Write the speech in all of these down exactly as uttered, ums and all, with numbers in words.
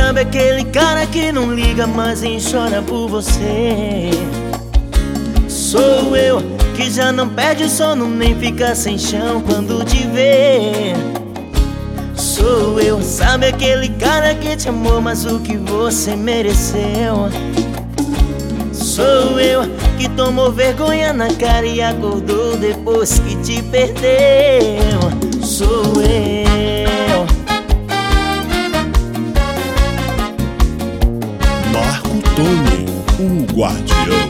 Sabe aquele cara que não liga, mas nem chora por você? Sou eu, que já não perde o sono, nem fica sem chão quando te vê. Sou eu, sabe aquele cara que te amou, mas o que você mereceu? Sou eu, que tomou vergonha na cara e acordou depois que te perdeu. Sou eu. Marco Tony, o guardião.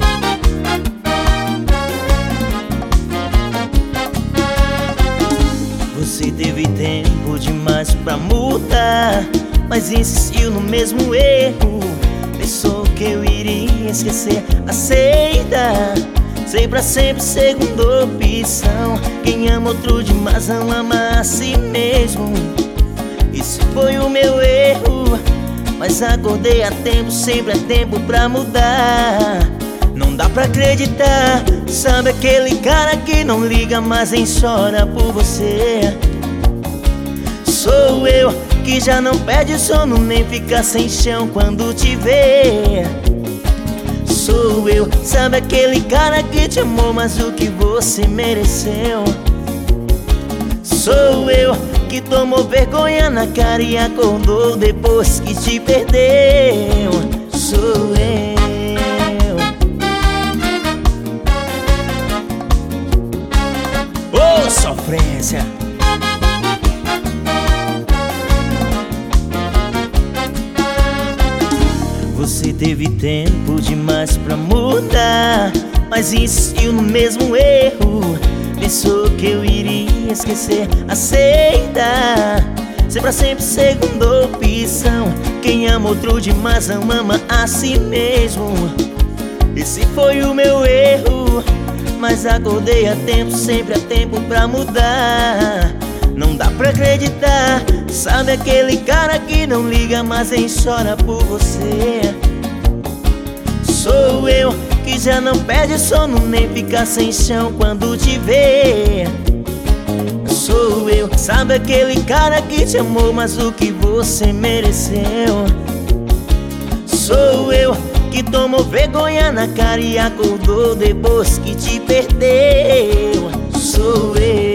Você teve tempo demais pra mudar, mas insistiu no mesmo erro. Pensou que eu iria esquecer, aceita. Sei pra sempre, segunda opção. Quem ama outro demais não ama a si mesmo. Esse foi o meu erro, mas acordei a tempo, sempre é tempo pra mudar. Não dá pra acreditar. Sabe aquele cara que não liga, mas nem chora por você? Sou eu, que já não perde o sono, nem fica sem chão quando te vê. Sou eu, sabe aquele cara que te amou, mas o que você mereceu? Sou eu, que tomou vergonha na cara e acordou depois que te perdeu. Sou eu. Ô, sofrência! Você teve tempo demais pra mudar, mas insistiu no mesmo erro. Pensou que eu iria esquecer, aceita. Ser pra sempre, segunda opção. Quem ama outro demais não ama a si mesmo. Esse foi o meu erro, mas acordei a tempo, sempre a tempo pra mudar. Não dá pra acreditar. Sabe aquele cara que não liga, mas nem chora por você? Sou eu, que já não perde o sono, nem fica sem chão quando te vê. Sou eu, sabe aquele cara que te amou, mas o que você mereceu? Sou eu, que tomou vergonha na cara e acordou depois que te perdeu. Sou eu.